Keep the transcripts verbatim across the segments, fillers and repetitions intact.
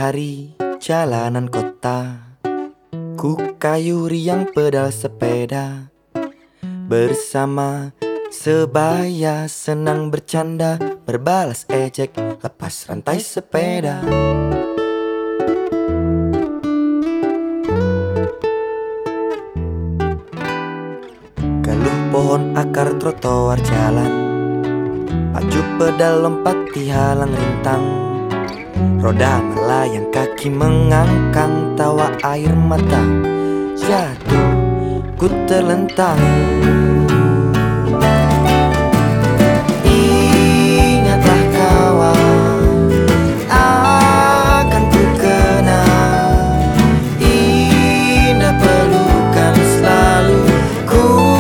hari jalanan kota, ku kayu riang pedal sepeda bersama sebaya, senang bercanda, berbalas ejek, lepas rantai sepeda. Geluh pohon akar trotoar jalan, pacu pedal lompati halang rintang, roda melayang kaki mengangkang, tawa air mata jatuh, ku terlentang. Ingatlah kawan, akan ku kenang, indah pelukan selalu ku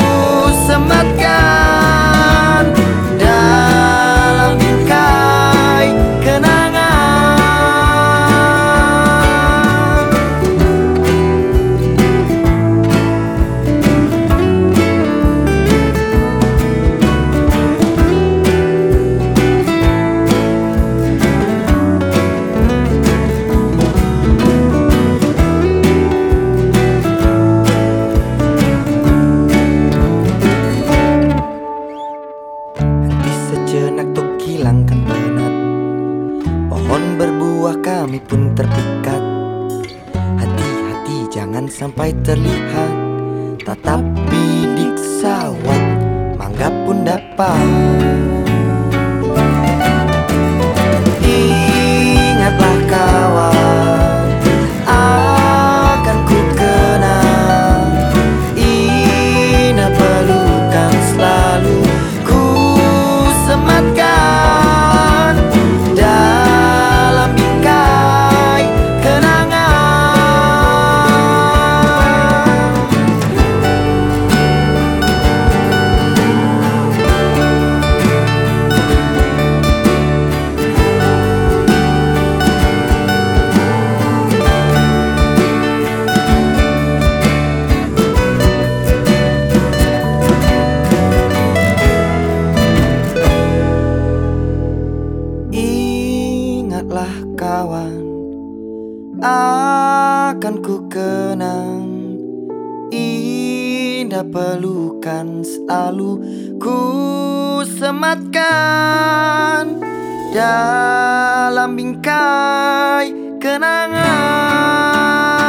sematkan dalam bingkai kenangan. Henti sejenak untuk hilangkan penat, pohon berbuah kami pun terpikat. Hati-hati jangan sampai terlihat, tatap bidik sawat, mangga pun dapat. Ingatlah kawan, akan ku kenang, indah pelukan selalu ku sematkan dalam bingkai kenangan. Ingatlah kawan, akan ku kenang, indah pelukan selalu ku sematkan dalam bingkai kenangan.